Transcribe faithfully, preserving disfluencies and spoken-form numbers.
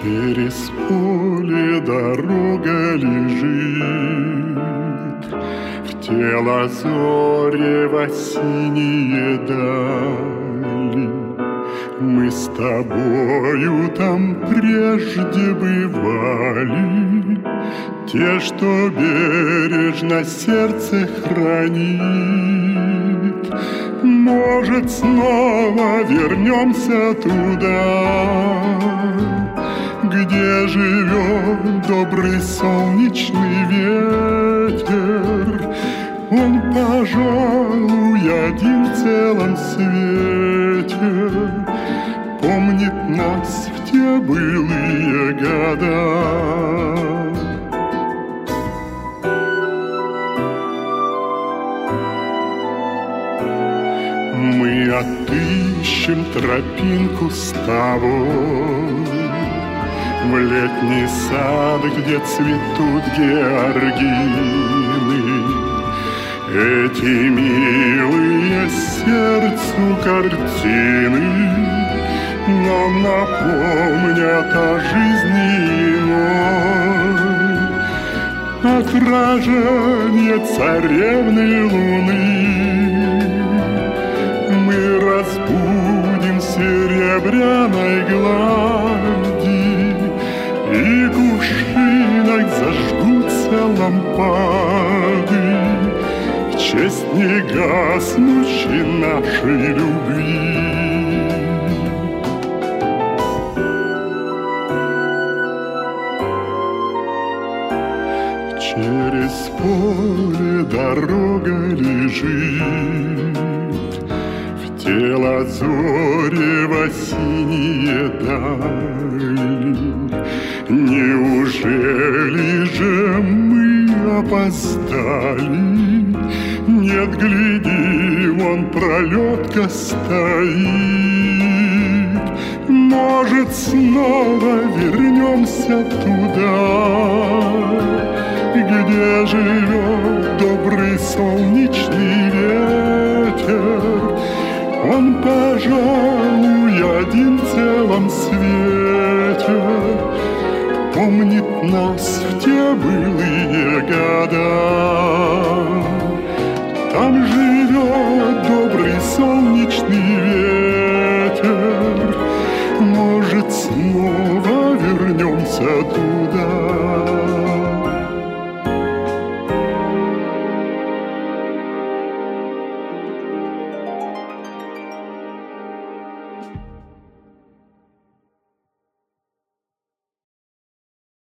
Через поле дорога лежит, в тело зорева синие дали. Мы с тобою там прежде бывали, те, что бережно сердце хранит. Может, снова вернемся туда, где живет добрый солнечный ветер. Он, пожалуй, один в целом свете помнит нас в те былые года. Мы отыщем тропинку с тобой в летний сад, где цветут георгины. Эти милые сердцу картины нам напомнят о жизни иной, отражение царевны луны. Мы разбудим серебряной глади, и кувшинах зажгутся лампады в честь негаснущей нашей любви. Через поле дорога лежит, в тело зорева синие дали. Неужели же мы опоздали? Нет, гляди, вон пролетка стоит. Может, снова вернемся туда, где живет добрый солнечный ветер. Он, пожалуй, один в целом свете помнит нас в те былые года. Там живет добрый солнечный ветер. Может, снова вернемся туда,